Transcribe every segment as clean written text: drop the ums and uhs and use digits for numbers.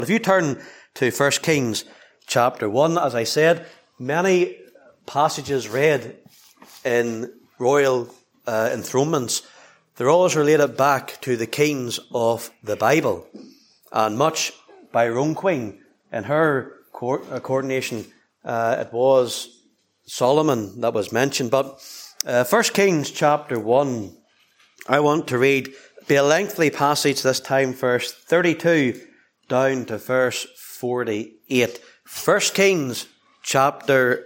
If you turn to 1 Kings chapter 1, as I said, many passages read in royal enthronements, they're always related back to the kings of the Bible. And much by her own queen. In her coronation, it was Solomon that was mentioned. But 1 Kings chapter 1, I want to read, be a lengthy passage this time, verse 32 down to verse 48. 1 Kings chapter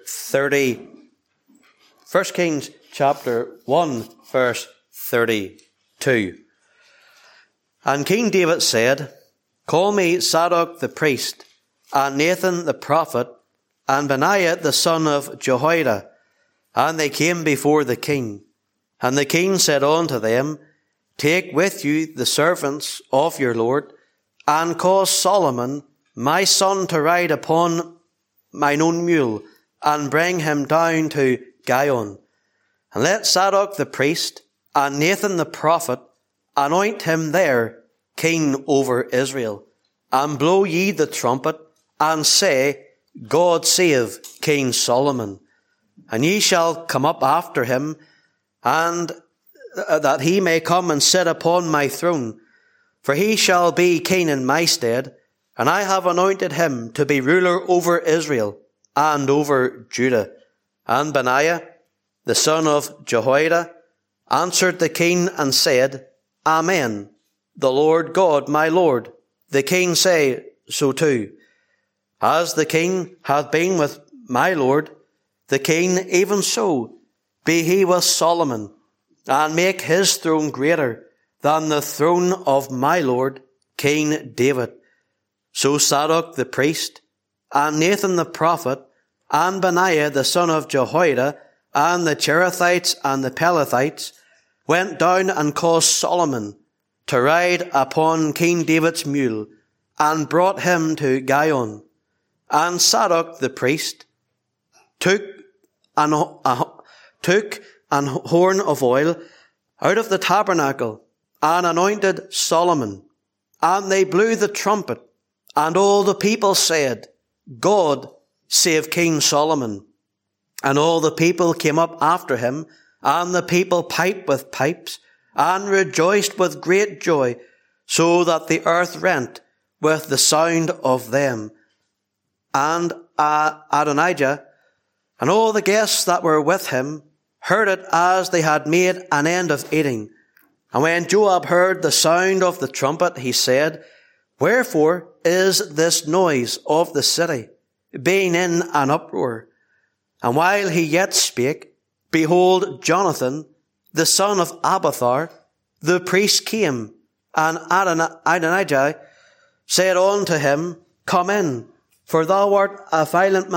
1, verse 32. And King David said, Call me Zadok the priest, and Nathan the prophet, and Benaiah the son of Jehoiada. And they came before the king. And the king said unto them, Take with you the servants of your Lord, and cause Solomon my son to ride upon mine own mule, and bring him down to Gihon. And let Zadok the priest, and Nathan the prophet, anoint him there king over Israel. And blow ye the trumpet, and say, God save King Solomon. And ye shall come up after him, and that he may come and sit upon my throne. For he shall be king in my stead, and I have anointed him to be ruler over Israel and over Judah. And Benaiah, the son of Jehoiada, answered the king and said, Amen. The Lord God, my Lord, the king say so too. As the king hath been with my Lord, the king even so be he with Solomon, and make his throne greater than the throne of my Lord, King David. So Zadok the priest, and Nathan the prophet, and Benaiah the son of Jehoiada, and the Cherethites and the Pelethites, went down and caused Solomon to ride upon King David's mule, and brought him to Gihon. And Zadok the priest took an horn of oil out of the tabernacle, and anointed Solomon. And they blew the trumpet, and all the people said, God save King Solomon. And all the people came up after him, and the people piped with pipes, and rejoiced with great joy, so that the earth rent with the sound of them. And Adonijah and all the guests that were with him heard it as they had made an end of eating. And when Joab heard the sound of the trumpet, he said, Wherefore is this noise of the city, being in an uproar? And while he yet spake, behold, Jonathan, the son of Abiathar, the priest came, and Adonijah said unto him, Come in, for thou art a valiant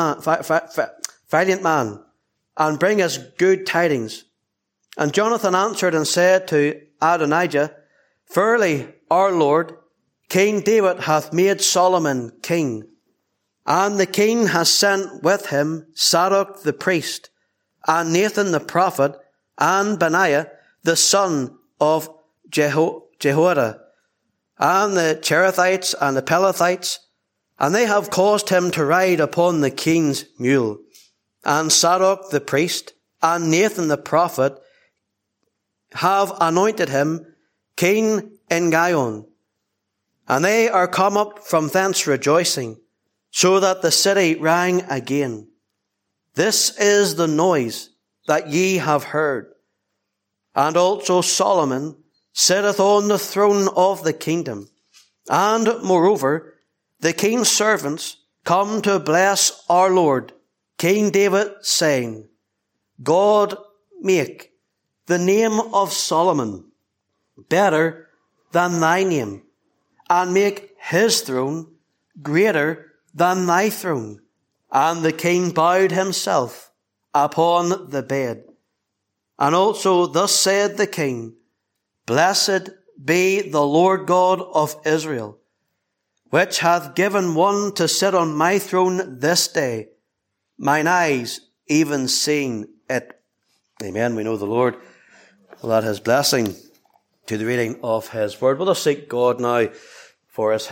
man, and bring us good tidings. And Jonathan answered and said to Adonijah, Verily, our Lord, King David hath made Solomon king, and the king has sent with him Zadok the priest, and Nathan the prophet, and Benaiah the son of Jehoiada, and the Cherethites and the Pelethites, and they have caused him to ride upon the king's mule. And Zadok the priest, and Nathan the prophet, have anointed him king in Gihon. And they are come up from thence rejoicing, so that the city rang again. This is the noise that ye have heard. And also Solomon sitteth on the throne of the kingdom. And moreover, the king's servants come to bless our Lord, King David, saying, God make the name of Solomon better than thy name, and make his throne greater than thy throne. And the king bowed himself upon the bed. And also thus said the king, Blessed be the Lord God of Israel, which hath given one to sit on my throne this day, mine eyes even seeing it. Amen. We know the Lord will add his blessing to the reading of his word. Let us seek God now for his help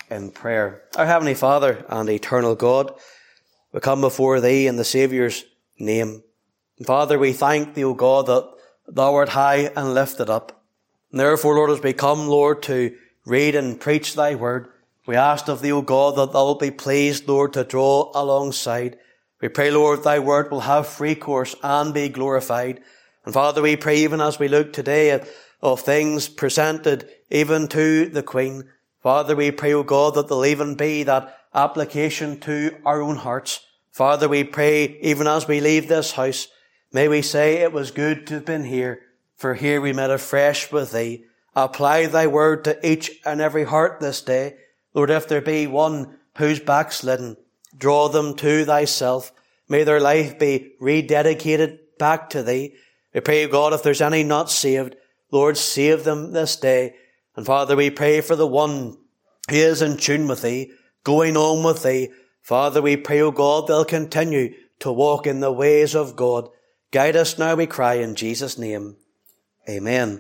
in prayer. Our Heavenly Father and Eternal God, we come before Thee in the Saviour's name. And Father, we thank Thee, O God, that Thou art high and lifted up. And therefore, Lord, as we come, Lord, to read and preach Thy word, we ask of Thee, O God, that Thou wilt be pleased, Lord, to draw alongside. We pray, Lord, Thy word will have free course and be glorified. And Father, we pray even as we look today of things presented even to the Queen, Father, we pray, O God, that there'll even be that application to our own hearts. Father, we pray, even as we leave this house, may we say it was good to have been here, for here we met afresh with Thee. Apply Thy word to each and every heart this day. Lord, if there be one who's backslidden, draw them to Thyself. May their life be rededicated back to Thee. We pray, God, if there's any not saved, Lord, save them this day. And Father, we pray for the one who is in tune with Thee, going on with Thee. Father, we pray, O God, they'll continue to walk in the ways of God. Guide us now, we cry, in Jesus' name. Amen.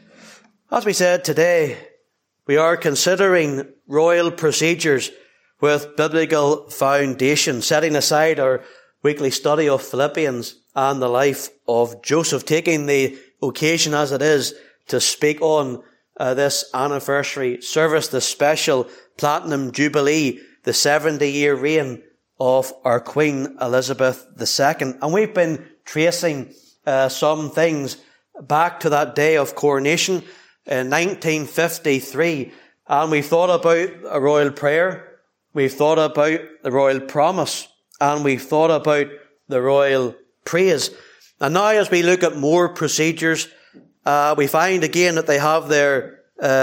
As we said today, we are considering royal procedures with biblical foundation, setting aside our weekly study of Philippians and the life of Joseph, taking the occasion as it is to speak on this anniversary service, the special Platinum Jubilee, the 70-year reign of our Queen Elizabeth II. And we've been tracing some things back to that day of coronation in 1953. And we've thought about a royal prayer, we've thought about the royal promise, and we've thought about the royal praise. And now as we look at more procedures, we find again that they have their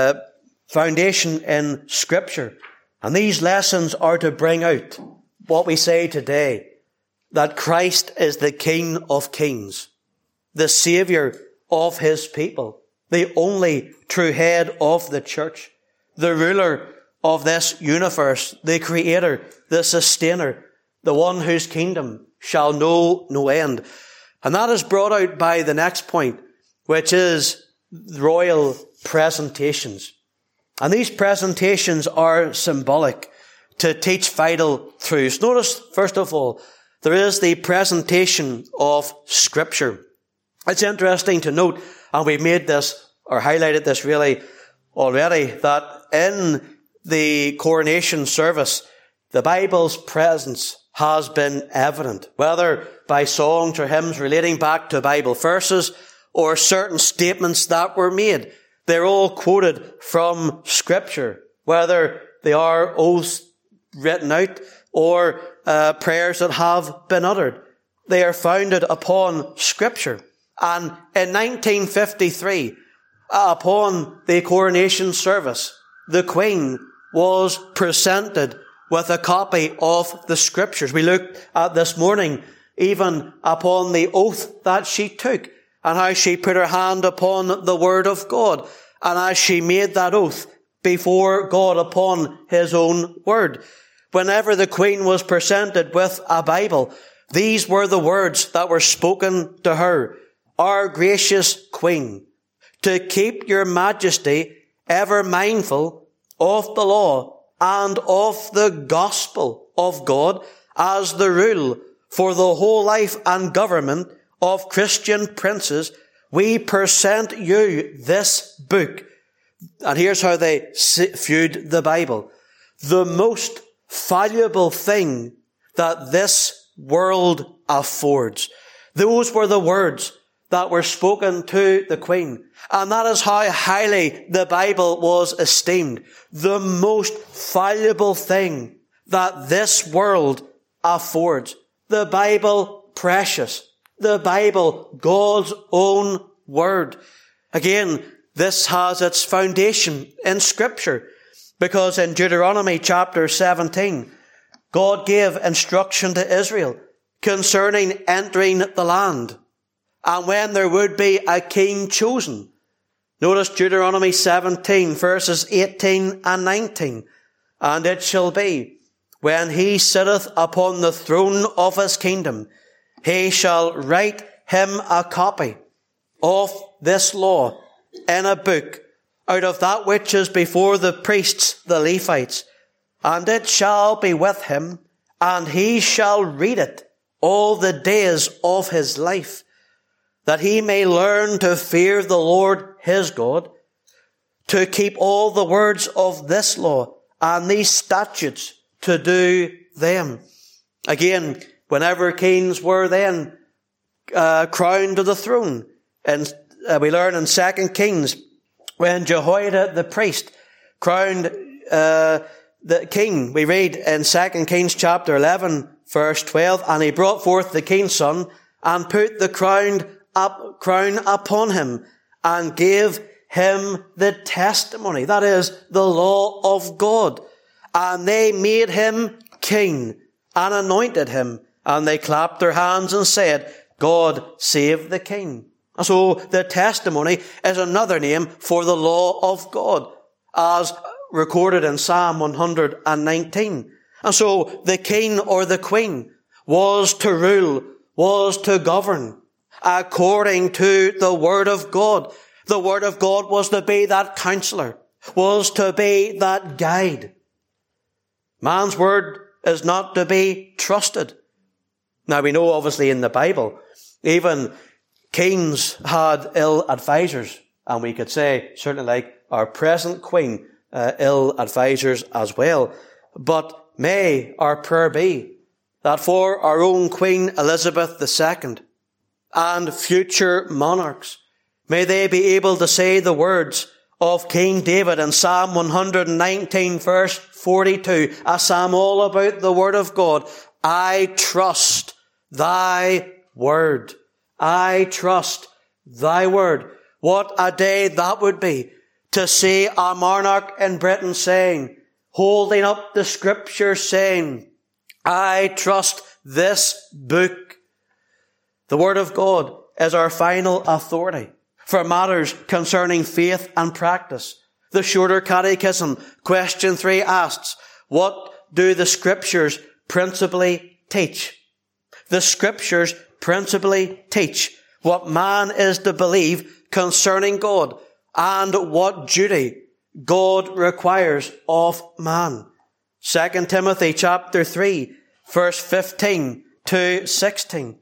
foundation in Scripture. And these lessons are to bring out what we say today, that Christ is the King of Kings, the Saviour of His people, the only true head of the church, the ruler of this universe, the Creator, the Sustainer, the one whose kingdom shall know no end. And that is brought out by the next point, which is royal presentations. And these presentations are symbolic to teach vital truths. Notice, first of all, there is the presentation of Scripture. It's interesting to note, and we've made this, or highlighted this really already, that in the coronation service, the Bible's presence has been evident, whether by songs or hymns relating back to Bible verses or certain statements that were made. They're all quoted from Scripture, whether they are oaths written out or prayers that have been uttered. They are founded upon Scripture. And in 1953, upon the coronation service, the Queen was presented with a copy of the Scriptures. We looked at this morning even upon the oath that she took and how she put her hand upon the Word of God, and as she made that oath before God upon His own Word. Whenever the Queen was presented with a Bible, these were the words that were spoken to her. Our gracious Queen, to keep your majesty ever mindful of the law and of the gospel of God as the rule for the whole life and government of Christian princes, we present you this book. And here's how they viewed the Bible. The most valuable thing that this world affords. Those were the words that were spoken to the Queen. And that is how highly the Bible was esteemed. The most valuable thing that this world affords. The Bible precious. The Bible, God's own Word. Again, this has its foundation in Scripture, because in Deuteronomy chapter 17, God gave instruction to Israel concerning entering the land, and when there would be a king chosen. Notice Deuteronomy 17 verses 18 and 19. And it shall be, when he sitteth upon the throne of his kingdom, he shall write him a copy of this law in a book out of that which is before the priests, the Levites, and it shall be with him, and he shall read it all the days of his life, that he may learn to fear the Lord his God, to keep all the words of this law and these statutes, to do them. Again, whenever kings were then crowned to the throne, and we learn in 2 Kings, when Jehoiada the priest crowned the king, we read in 2 Kings chapter 11, verse 12, and he brought forth the king's son and put the crown upon him and gave him the testimony, that is, the law of God. And they made him king and anointed him, and they clapped their hands and said, God save the king. And so the testimony is another name for the law of God, as recorded in Psalm 119. And so the king or the queen was to rule, was to govern according to the Word of God. The Word of God was to be that counselor, was to be that guide. Man's word is not to be trusted. Now we know obviously in the Bible, even kings had ill advisers, and we could say, certainly like our present queen, ill advisers as well. But may our prayer be that for our own Queen Elizabeth II and future monarchs, may they be able to say the words of King David in Psalm 119 verse 42, a psalm all about the Word of God. I trust thy word. I trust thy word. What a day that would be to see a monarch in Britain saying, holding up the scripture saying, I trust this book. The Word of God is our final authority for matters concerning faith and practice. The Shorter Catechism, question 3 asks, what do the Scriptures principally teach? The Scriptures principally teach what man is to believe concerning God and what duty God requires of man. 2 Timothy chapter 3, verse 15 to 16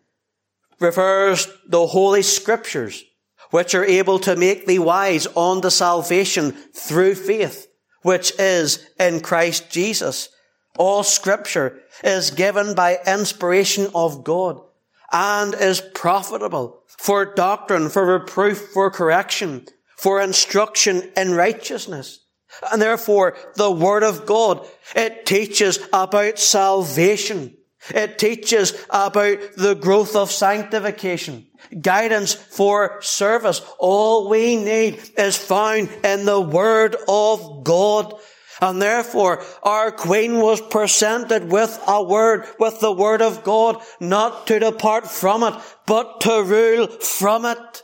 refers the Holy Scriptures, which are able to make thee wise unto salvation through faith, which is in Christ Jesus. All Scripture is given by inspiration of God and is profitable for doctrine, for reproof, for correction, for instruction in righteousness. And therefore, the Word of God, it teaches about salvation. It teaches about the growth of sanctification, guidance for service. All we need is found in the Word of God. And therefore, our Queen was presented with a word, with the Word of God, not to depart from it, but to rule from it.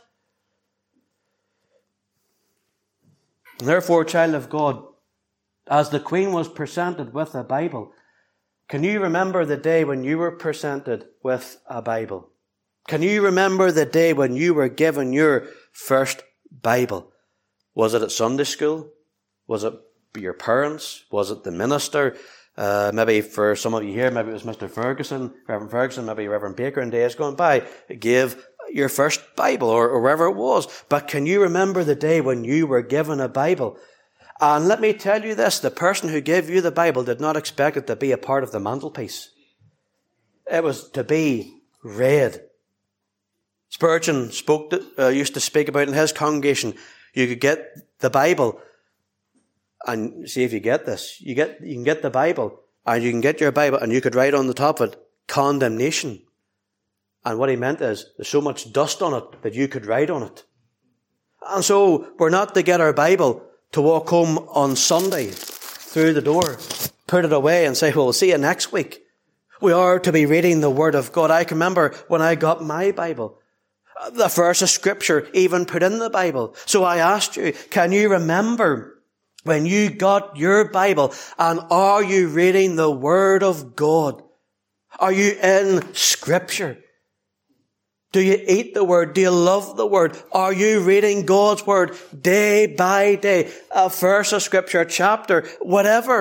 And therefore, child of God, as the Queen was presented with a Bible, can you remember the day when you were presented with a Bible? Can you remember the day when you were given your first Bible? Was it at Sunday school? Was it your parents? Was it the minister? Maybe for some of you here, maybe it was Mr. Ferguson, Reverend Ferguson, maybe Reverend Baker in days gone by, gave your first Bible or wherever it was. But can you remember the day when you were given a Bible? And let me tell you this, the person who gave you the Bible did not expect it to be a part of the mantelpiece. It was to be read. Spurgeon used to speak about in his congregation, you could get the Bible, and see if you get this, you can get the Bible, and you can get your Bible, and you could write on the top of it, condemnation. And what he meant is, there's so much dust on it that you could write on it. And so, we're not to get our Bible to walk home on Sunday through the door, put it away and say, well, we'll see you next week. We are to be reading the Word of God. I can remember when I got my Bible, the verse of Scripture even put in the Bible. So I asked you, can you remember when you got your Bible, and are you reading the Word of God? Are you in Scripture? Do you eat the Word? Do you love the Word? Are you reading God's Word day by day? A verse of Scripture, a chapter, whatever.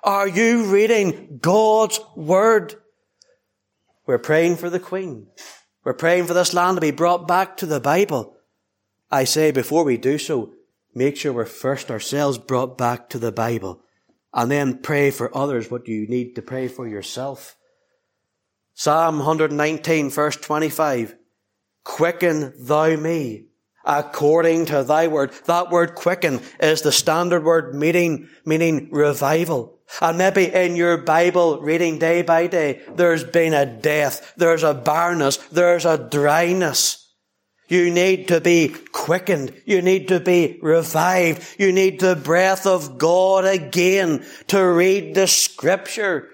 Are you reading God's Word? We're praying for the Queen. We're praying for this land to be brought back to the Bible. I say before we do so, make sure we're first ourselves brought back to the Bible. And then pray for others what you need to pray for yourself. Psalm 119 verse 25. Quicken thou me according to thy word. That word quicken is the standard word meaning revival. And maybe in your Bible reading day by day, there's been a death, there's a barrenness, there's a dryness. You need to be quickened. You need to be revived. You need the breath of God again to read the Scripture.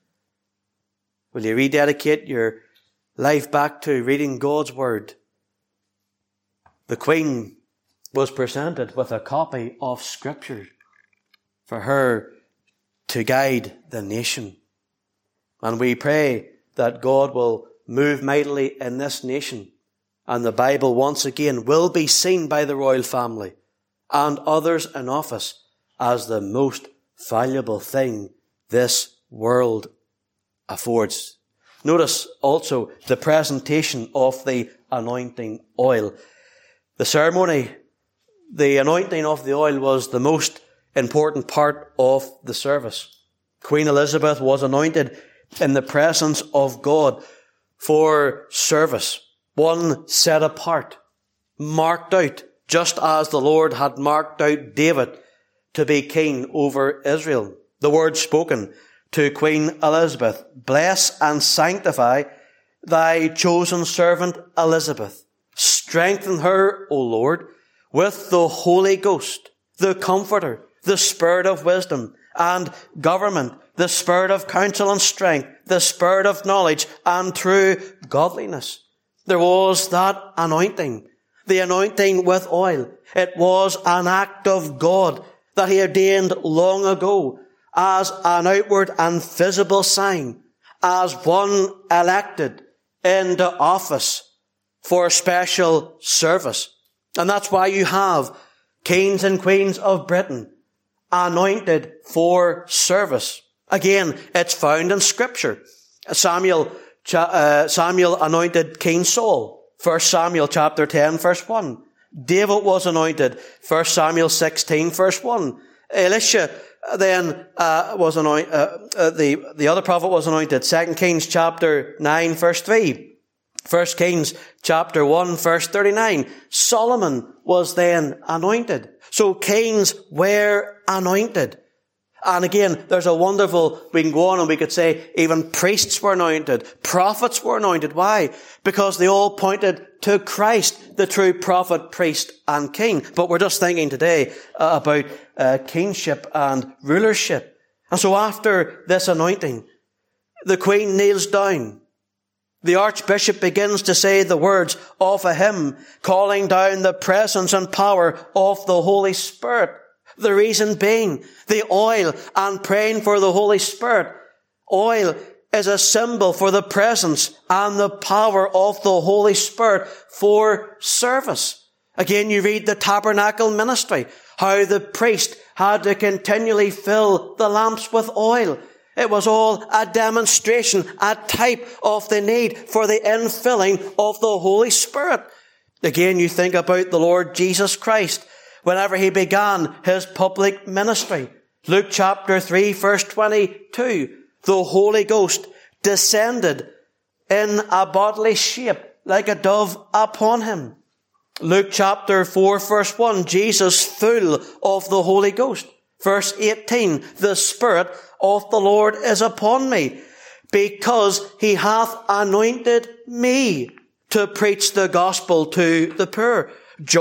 Will you rededicate your life back to reading God's Word? The Queen was presented with a copy of Scripture for her to guide the nation. And we pray that God will move mightily in this nation, and the Bible once again will be seen by the royal family and others in office as the most valuable thing this world affords. Notice also the presentation of the anointing oil. The ceremony, the anointing of the oil, was the most important part of the service. Queen Elizabeth was anointed in the presence of God for service. One set apart, marked out, just as the Lord had marked out David to be king over Israel. The word spoken to Queen Elizabeth, bless and sanctify thy chosen servant Elizabeth. Strengthen her, O Lord, with the Holy Ghost, the Comforter, the Spirit of wisdom and government, the Spirit of counsel and strength, the Spirit of knowledge and true godliness. There was that anointing, the anointing with oil. It was an act of God that He ordained long ago as an outward and visible sign, as one elected into office for a special service. And that's why you have kings and queens of Britain anointed for service. Again, it's found in Scripture. Samuel anointed King Saul. 1 Samuel chapter 10 verse 1. David was anointed. 1 Samuel 16 verse 1. Elisha then was anointed. The other prophet was anointed. 2 Kings chapter 9 verse 3. 1 Kings chapter 1 verse 39. Solomon was then anointed. So kings were anointed. And again, there's a wonderful, we can go on and we could say even priests were anointed, prophets were anointed. Why? Because they all pointed to Christ, the true prophet, priest and king. But we're just thinking today about kingship and rulership. And so after this anointing, the Queen kneels down. The Archbishop begins to say the words of a hymn, calling down the presence and power of the Holy Spirit. The reason being the oil and praying for the Holy Spirit. Oil is a symbol for the presence and the power of the Holy Spirit for service. Again, you read the tabernacle ministry, how the priest had to continually fill the lamps with oil. It was all a demonstration, a type of the need for the infilling of the Holy Spirit. Again, you think about the Lord Jesus Christ whenever He began His public ministry. Luke chapter 3 verse 22. The Holy Ghost descended in a bodily shape like a dove upon Him. Luke chapter 4 verse 1. Jesus full of the Holy Ghost. Verse 18. The Spirit of the Lord is upon me, because He hath anointed me to preach the gospel to the poor.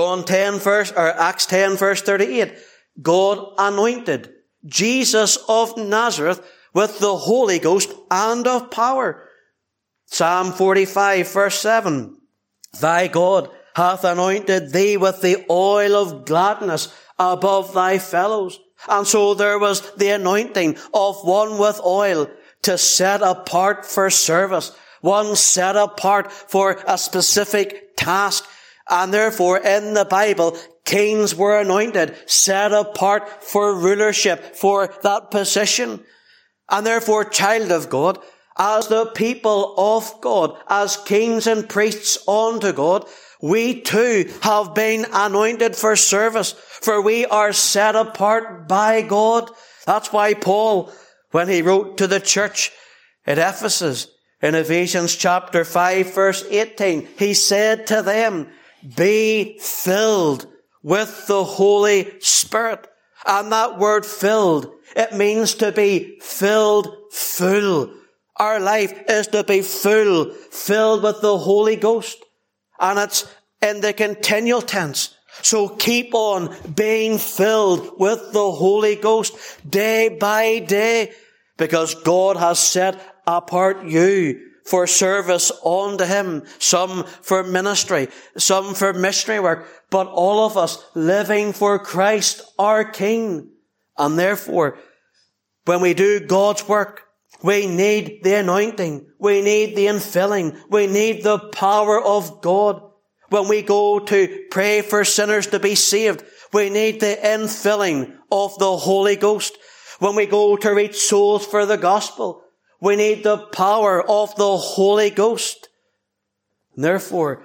Acts 10 verse 38. God anointed Jesus of Nazareth with the Holy Ghost and of power. Psalm 45 verse 7. Thy God hath anointed thee with the oil of gladness above thy fellows. And so there was the anointing of one with oil to set apart for service, one set apart for a specific task. And therefore, in the Bible, kings were anointed, set apart for rulership, for that position. And therefore, child of God, as the people of God, as kings and priests unto God, we too have been anointed for service, for we are set apart by God. That's why Paul, when he wrote to the church at Ephesus, in Ephesians chapter 5 verse 18, he said to them, be filled with the Holy Spirit. And that word filled, it means to be filled full. Our life is to be full, filled with the Holy Ghost. And it's in the continual tense. So keep on being filled with the Holy Ghost day by day, because God has set apart you for service unto Him, some for ministry, some for missionary work, but all of us living for Christ our King. And therefore, when we do God's work, we need the anointing, we need the infilling, we need the power of God. When we go to pray for sinners to be saved, we need the infilling of the Holy Ghost. When we go to reach souls for the gospel, we need the power of the Holy Ghost. And therefore,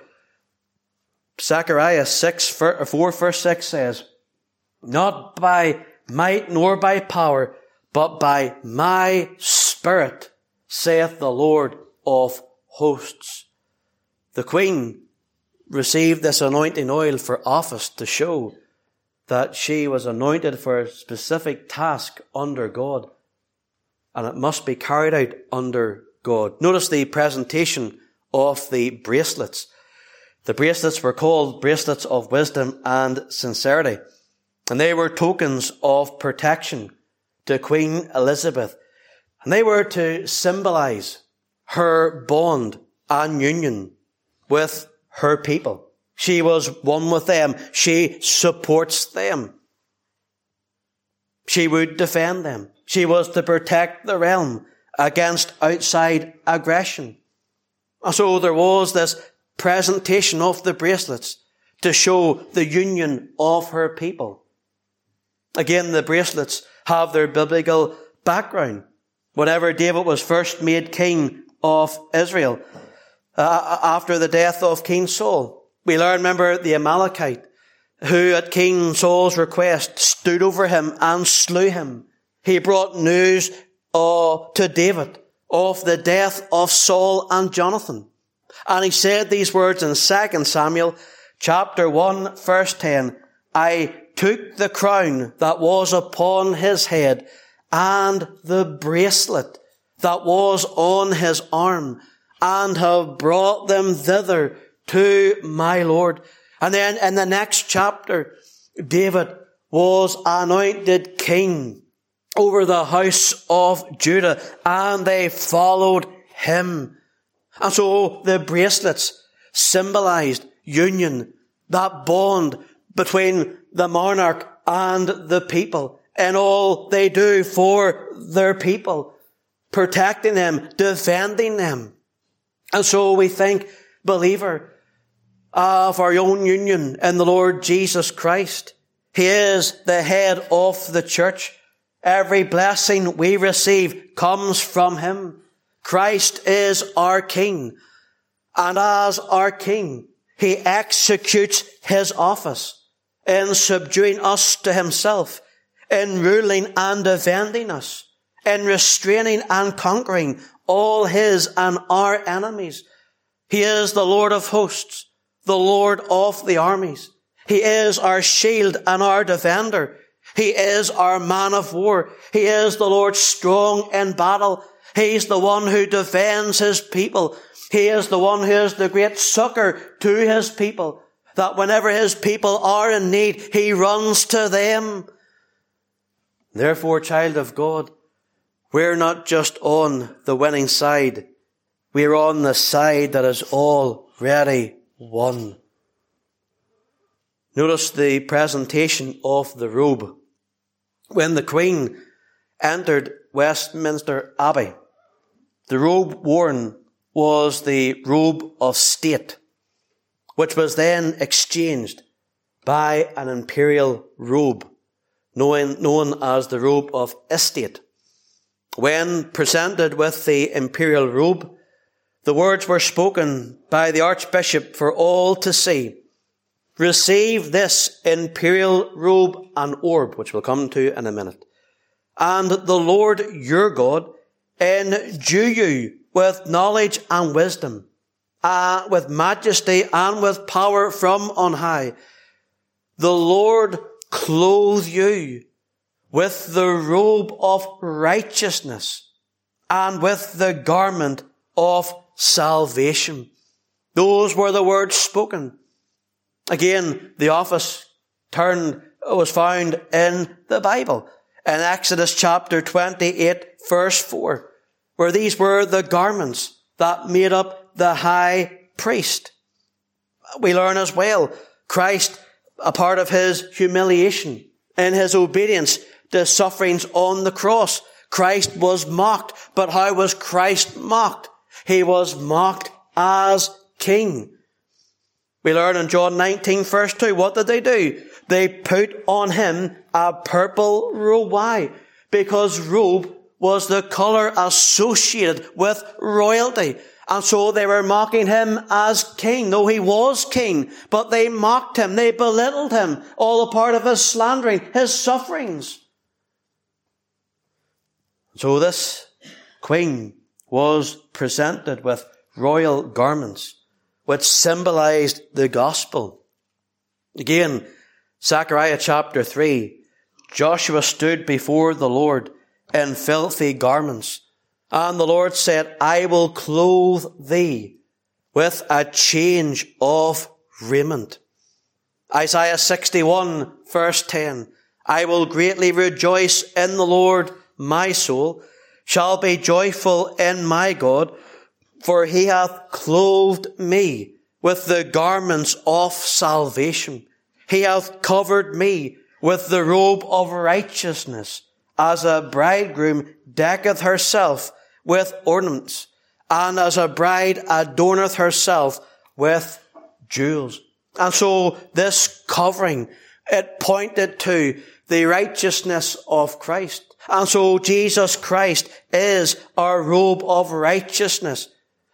Zechariah 4 verse 6 says, not by might nor by power, but by my Spirit, saith the Lord of hosts. The Queen received this anointing oil for office to show that she was anointed for a specific task under God, and it must be carried out under God. Notice the presentation of the bracelets. The bracelets were called bracelets of wisdom and sincerity, and they were tokens of protection to Queen Elizabeth, and they were to symbolize her bond and union with her people. She was one with them. She supports them. She would defend them. She was to protect the realm against outside aggression. And so there was this presentation of the bracelets to show the union of her people. Again, the bracelets have their biblical background. Whenever David was first made king of Israel, after the death of King Saul, we learn, remember, the Amalekite, who at King Saul's request stood over him and slew him. He brought news to David of the death of Saul and Jonathan. And he said these words in 2 Samuel chapter 1 verse 10, I took the crown that was upon his head and the bracelet that was on his arm, and have brought them thither to my Lord. And then in the next chapter, David was anointed king over the house of Judah, and they followed him. And so the bracelets symbolized union, that bond between the monarch and the people, and all they do for their people, protecting them, defending them. And so we think, believer, of our own union in the Lord Jesus Christ. He is the head of the church. Every blessing we receive comes from Him. Christ is our King. And as our King, He executes His office in subduing us to Himself, in ruling and defending us, in restraining and conquering all His and our enemies. He is the Lord of hosts, the Lord of the armies. He is our shield and our defender. He is our man of war. He is the Lord strong in battle. He's the one who defends His people. He is the one who is the great succor to His people, that whenever His people are in need, He runs to them. Therefore, child of God, we're not just on the winning side. We're on the side that is already won. Notice the presentation of the robe. When the Queen entered Westminster Abbey, the robe worn was the robe of state, which was then exchanged by an imperial robe, known as the robe of estate. When presented with the imperial robe, the words were spoken by the Archbishop for all to see. Receive this imperial robe and orb, which we'll come to in a minute. And the Lord your God endue you with knowledge and wisdom, with majesty and with power from on high. The Lord clothe you with the robe of righteousness and with the garment of salvation. Those were the words spoken. Again, the office was found in the Bible. In Exodus chapter 28, verse 4, where these were the garments that made up the high priest. We learn as well, Christ, a part of his humiliation, in his obedience to sufferings on the cross, Christ was mocked. But how was Christ mocked? He was mocked as king. We learn in John 19, verse 2, what did they do? They put on him a purple robe. Why? Because robe was the colour associated with royalty. And so they were mocking him as king. No, he was king, but they mocked him. They belittled him. All a part of his slandering, his sufferings. So this queen was presented with royal garments, which symbolized the gospel. Again, Zechariah chapter 3, Joshua stood before the Lord in filthy garments, and the Lord said, I will clothe thee with a change of raiment. Isaiah 61, verse 10, I will greatly rejoice in the Lord, my soul shall be joyful in my God, for he hath clothed me with the garments of salvation. He hath covered me with the robe of righteousness, as a bridegroom decketh herself with ornaments, and as a bride adorneth herself with jewels. And so this covering, it pointed to the righteousness of Christ. And so Jesus Christ is our robe of righteousness.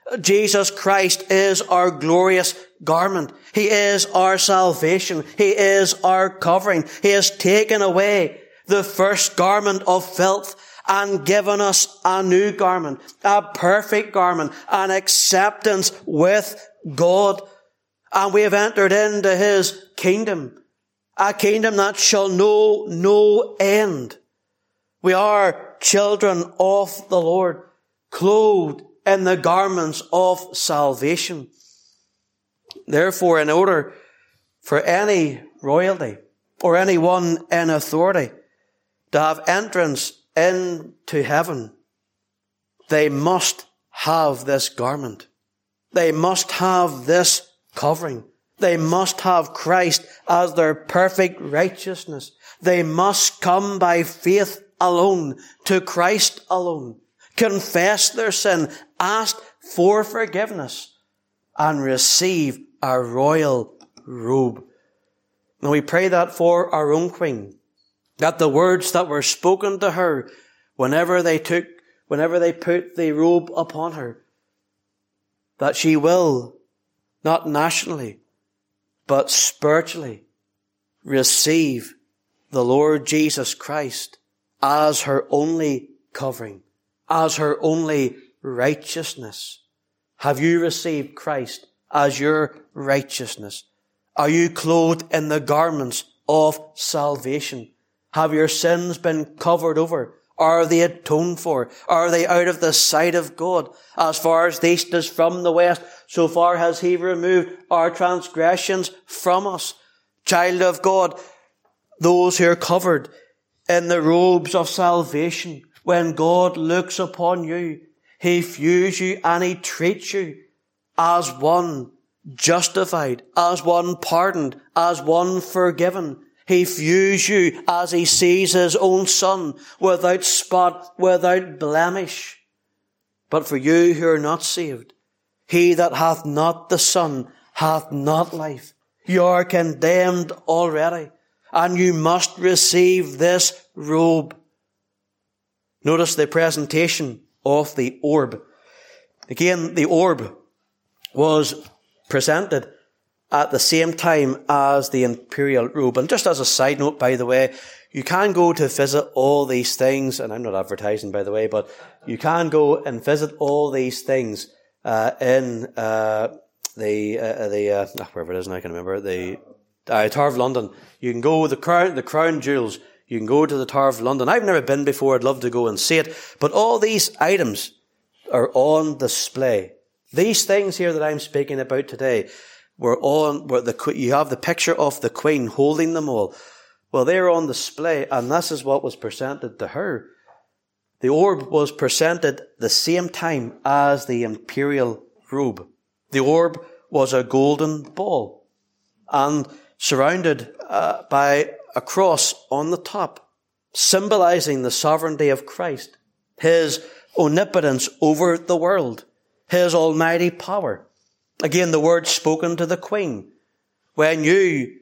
Jesus Christ is our glorious garment. He is our salvation. He is our covering. He has taken away the first garment of filth and given us a new garment, a perfect garment, an acceptance with God. And we have entered into his kingdom, a kingdom that shall know no end. We are children of the Lord, clothed in the garments of salvation. Therefore, in order for any royalty or anyone in authority to have entrance into heaven, they must have this garment. They must have this covering. They must have Christ as their perfect righteousness. They must come by faith alone, to Christ alone, confess their sin, ask for forgiveness, and receive a royal robe. And we pray that for our own Queen, that the words that were spoken to her whenever they put the robe upon her, that she will, not nationally, but spiritually, receive the Lord Jesus Christ as her only covering, as her only righteousness. Have you received Christ as your righteousness? Are you clothed in the garments of salvation? Have your sins been covered over? Are they atoned for? Are they out of the sight of God? As far as the east is from the west, so far has he removed our transgressions from us. Child of God, those who are covered in the robes of salvation, when God looks upon you, he views you and he treats you as one justified, as one pardoned, as one forgiven. He views you as he sees his own Son, without spot, without blemish. But for you who are not saved, he that hath not the Son hath not life. You are condemned already, and you must receive this robe. Notice the presentation of the orb. Again, the orb was presented at the same time as the imperial robe. And just as a side note, by the way, you can go to visit all these things, and I'm not advertising, by the way, but you can go and visit all these things in wherever it is, and I can remember, the Tower of London. You can go the crown jewels. You can go to the Tower of London. I've never been before. I'd love to go and see it. But all these items are on display. These things here that I'm speaking about today you have the picture of the Queen holding them all. Well, they're on display, and this is what was presented to her. The orb was presented the same time as the imperial robe. The orb was a golden ball and surrounded by a cross on the top, symbolizing the sovereignty of Christ, his omnipotence over the world, his almighty power. Again, the words spoken to the Queen. When you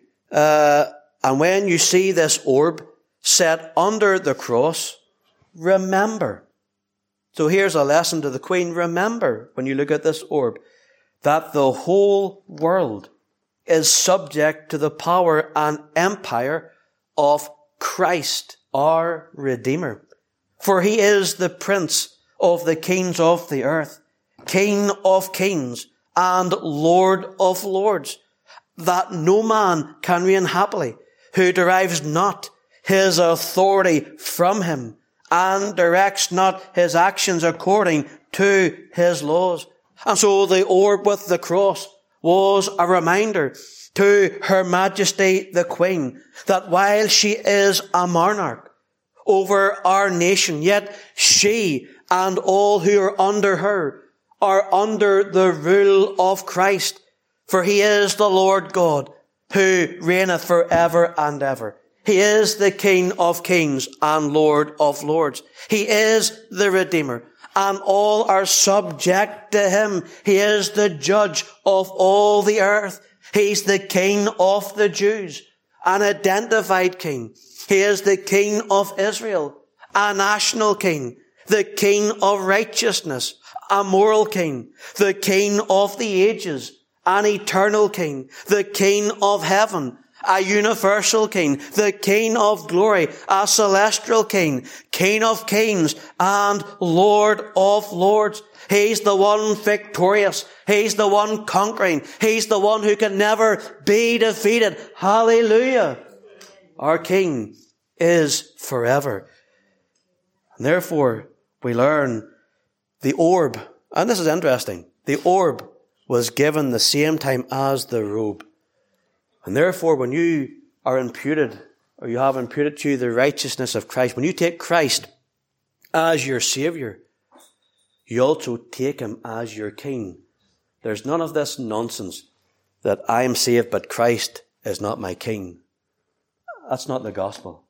see this orb set under the cross, remember. So here's a lesson to the Queen. Remember, when you look at this orb, that the whole world is subject to the power and empire of Christ, our Redeemer. For he is the Prince of the kings of the earth, King of kings and Lord of lords, that no man can reign happily who derives not his authority from him and directs not his actions according to his laws. And so the orb with the cross was a reminder to Her Majesty the Queen that while she is a monarch over our nation, yet she and all who are under her are under the rule of Christ. For he is the Lord God who reigneth forever and ever. He is the King of kings and Lord of lords. He is the Redeemer, and all are subject to him. He is the judge of all the earth. He's the King of the Jews, an identified King. He is the King of Israel, a national King, the King of righteousness, a moral King, the King of the ages, an eternal King, the King of heaven, a universal King, the King of glory, a celestial King, King of kings and Lord of lords. He's the one victorious. He's the one conquering. He's the one who can never be defeated. Hallelujah. Our King is forever. And therefore, we learn the orb, and this is interesting, the orb was given the same time as the robe. And therefore, when you are imputed, or you have imputed to you the righteousness of Christ, when you take Christ as your Saviour, you also take him as your King. There's none of this nonsense that I am saved, but Christ is not my King. That's not the gospel.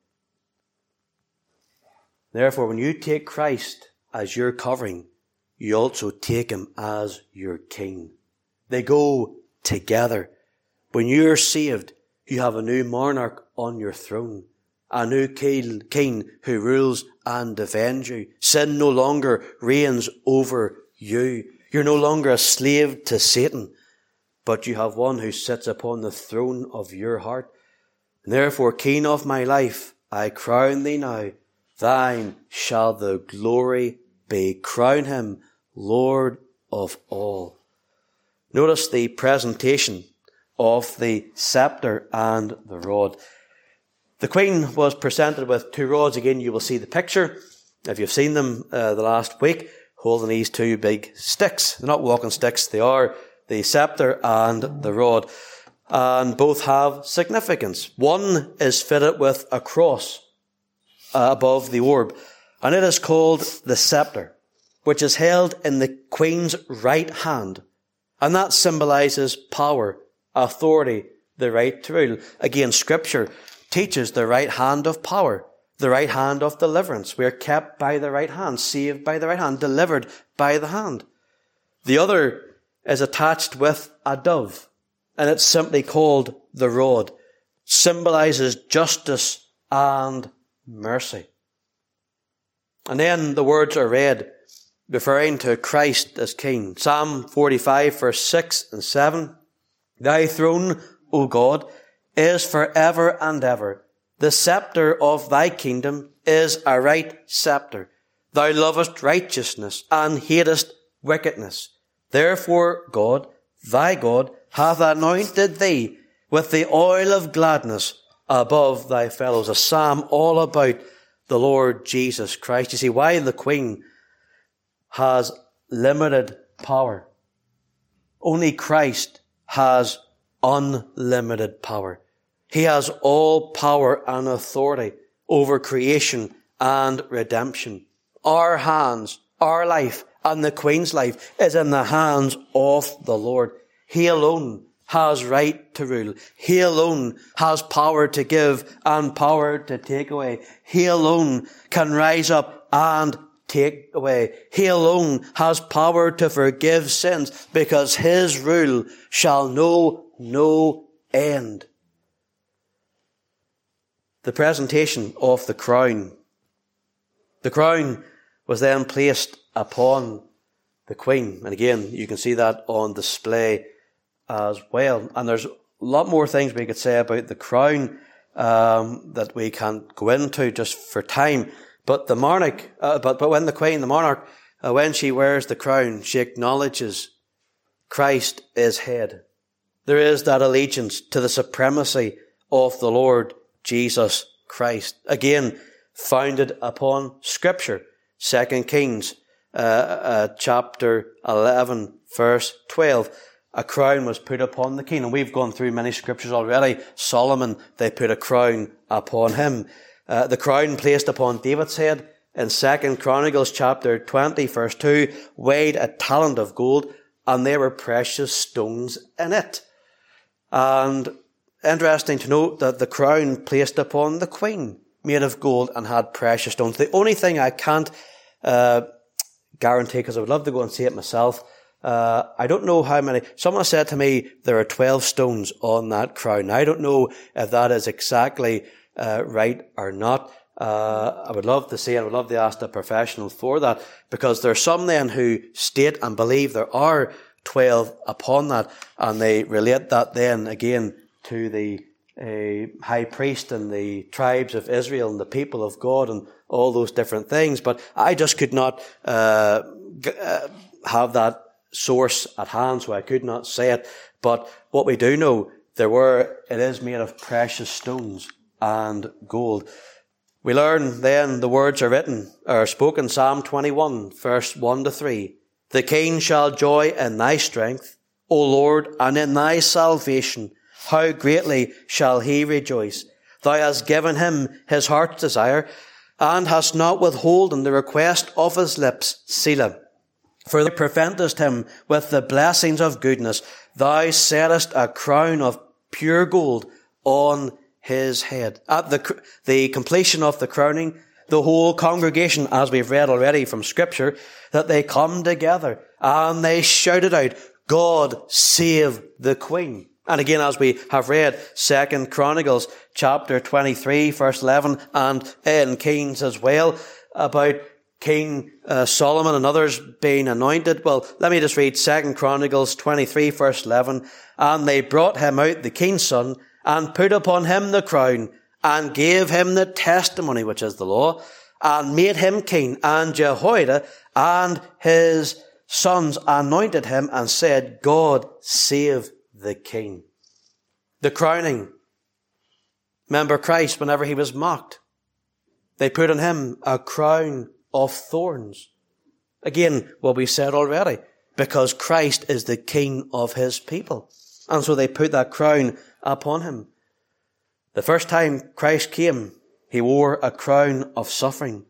Therefore, when you take Christ as your covering, you also take him as your King. They go together. When you're saved, you have a new monarch on your throne, a new king who rules and defends you. Sin no longer reigns over you. You're no longer a slave to Satan, but you have one who sits upon the throne of your heart. And therefore, King of my life, I crown thee now. Thine shall the glory be. Crown him Lord of all. Notice the presentation of the scepter and the rod. The Queen was presented with two rods. Again, you will see the picture, if you've seen them the last week, holding these two big sticks. They're not walking sticks, they are the scepter and the rod. And both have significance. One is fitted with a cross above the orb, and it is called the scepter, which is held in the Queen's right hand. And that symbolizes power, authority, the right to rule. Again, Scripture teaches the right hand of power, the right hand of deliverance. We are kept by the right hand, saved by the right hand, delivered by the hand. The other is attached with a dove, and it's simply called the rod. Symbolizes justice and mercy. And then the words are read, referring to Christ as King. Psalm 45, verse 6 and 7. Thy throne, O God, is forever and ever. The scepter of thy kingdom is a right scepter. Thou lovest righteousness and hatest wickedness. Therefore God, thy God, hath anointed thee with the oil of gladness above thy fellows. A psalm all about the Lord Jesus Christ. You see, while the Queen has limited power, only Christ has unlimited power. He has all power and authority over creation and redemption. Our hands, our life, and the Queen's life is in the hands of the Lord. He alone has right to rule. He alone has power to give and power to take away. He alone can rise up and take away. He alone has power to forgive sins, because his rule shall know no end. The presentation of the crown. The crown was then placed upon the Queen. And again, you can see that on display as well. And there's a lot more things we could say about the crown that we can't go into just for time. But the monarch, but when the Queen, the monarch, when she wears the crown, she acknowledges Christ is head. There is that allegiance to the supremacy of the Lord Jesus Christ. Again, founded upon Scripture. 2 Kings chapter 11, verse 12. A crown was put upon the king. And we've gone through many scriptures already. Solomon, they put a crown upon him. The crown placed upon David's head in 2 Chronicles chapter 20, verse 2, weighed a talent of gold, and there were precious stones in it. And interesting to note that the crown placed upon the Queen, made of gold and had precious stones. The only thing I can't guarantee, because I would love to go and see it myself, I don't know how many. Someone said to me there are 12 stones on that crown. I don't know if that is exactly right or not. I would love to see it. I would love to ask a professional for that, because there are some then who state and believe there are 12 upon that, and they relate that then again to the high priest and the tribes of Israel and the people of God and all those different things. But I just could not have that source at hand, so I could not say it. But what we do know, it is made of precious stones and gold. We learn then the words are spoken, Psalm 21, verse 1 to 3. The king shall joy in thy strength, O Lord, and in thy salvation. How greatly shall he rejoice. Thou hast given him his heart's desire, and hast not withholden the request of his lips, Selah. For thou preventest him with the blessings of goodness. Thou settest a crown of pure gold on his head. At the completion of the crowning, the whole congregation, as we've read already from Scripture, that they come together and they shouted out, God save the Queen. And again, as we have read, 2 Chronicles chapter 23, verse 11, and in Kings as well, about King Solomon and others being anointed. Well, let me just read 2 Chronicles 23, verse 11. And they brought him out, the king's son, and put upon him the crown, and gave him the testimony, which is the law, and made him king. And Jehoiada and his sons anointed him, and said, God save the king. The crowning. Remember Christ, whenever he was mocked, they put on him a crown of thorns. Again, what we said already, because Christ is the king of his people. And so they put that crown upon him. The first time Christ came, he wore a crown of suffering.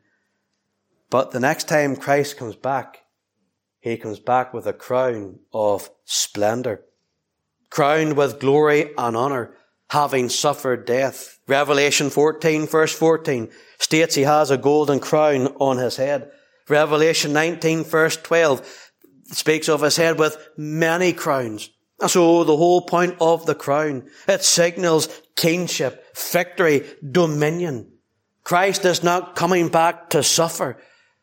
But the next time Christ comes back, he comes back with a crown of splendor. Crowned with glory and honor, having suffered death. Revelation 14, verse 14, states he has a golden crown on his head. Revelation 19, verse 12, speaks of his head with many crowns. And so the whole point of the crown, it signals kingship, victory, dominion. Christ is not coming back to suffer.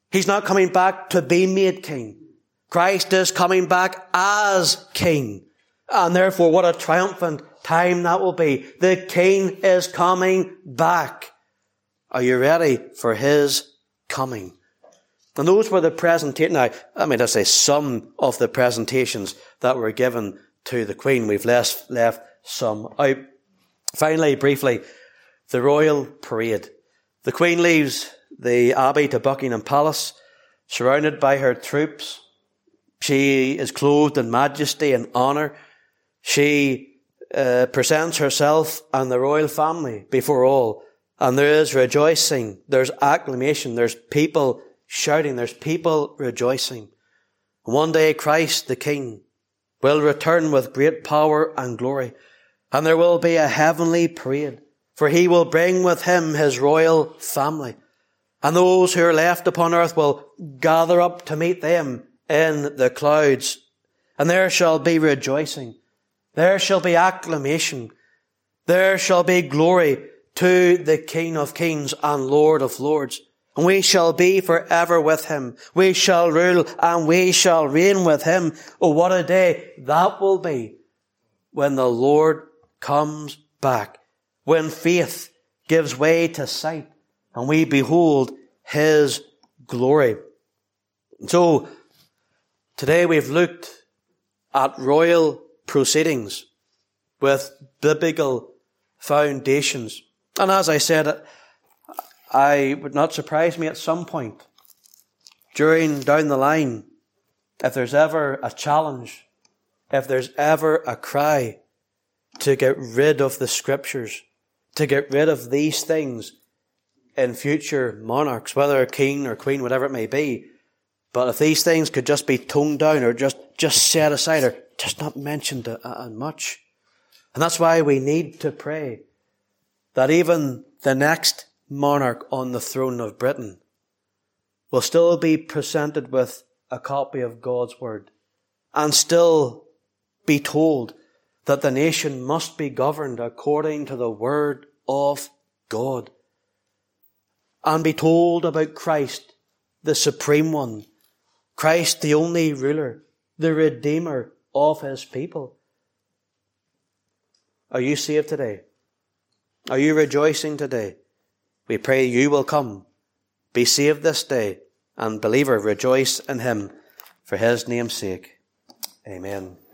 He's not coming back to be made king. Christ is coming back as king. And therefore, what a triumphant time that will be. The king is coming back. Are you ready for his coming? And those were the presentations. Now, I mean, I say some of the presentations that were given to the Queen. We've left some out. Finally, briefly, the royal parade. The Queen leaves the Abbey to Buckingham Palace, surrounded by her troops. She is clothed in majesty and honour. She presents herself and the royal family before all. And there is rejoicing, there's acclamation, there's people shouting, there's people rejoicing. One day Christ the King will return with great power and glory, and there will be a heavenly parade, for he will bring with him his royal family, and those who are left upon earth will gather up to meet them in the clouds, and there shall be rejoicing, there shall be acclamation, there shall be glory to the King of Kings and Lord of Lords. And we shall be forever with him. We shall rule and we shall reign with him. Oh, what a day that will be when the Lord comes back. When faith gives way to sight and we behold his glory. So, today we've looked at royal proceedings with biblical foundations. And as I said, I would not surprise me at some point down the line, if there's ever a challenge, if there's ever a cry to get rid of the scriptures, to get rid of these things in future monarchs, whether king or queen, whatever it may be. But if these things could just be toned down or just set aside or just not mentioned much. And that's why we need to pray that even the next monarch on the throne of Britain will still be presented with a copy of God's Word and still be told that the nation must be governed according to the Word of God and be told about Christ, the Supreme One, Christ, the only ruler, the Redeemer of his people. Are you saved today? Are you rejoicing today? We pray you will come, be saved this day, and believer, rejoice in him for his name's sake. Amen.